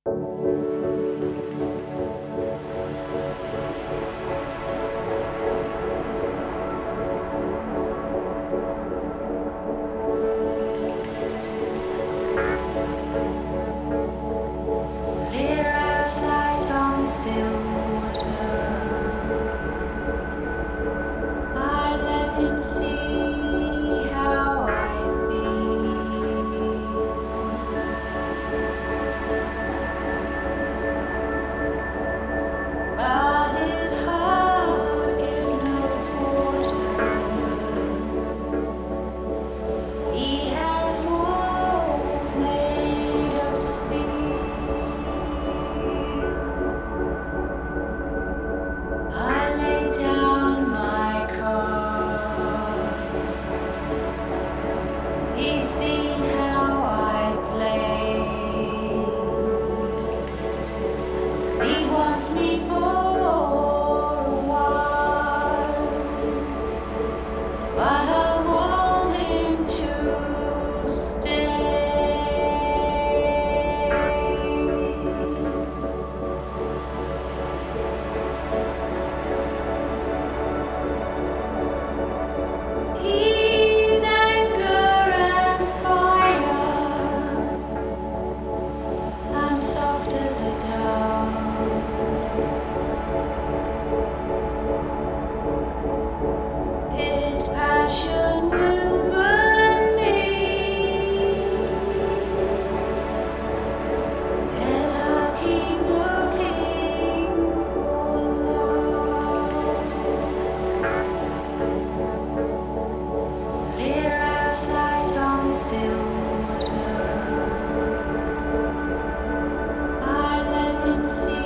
Clear as light on still water, I let him see how I feel. But his heart gives no quarter. He has walls made of steel. I lay down my cards. He's seen how I play. He wants me for a while, but I want him to stay. He's anger and fire. I'm soft as a dove. His passion will burn me. Yet I'll keep looking for love. Clear as light on still water, I let him see.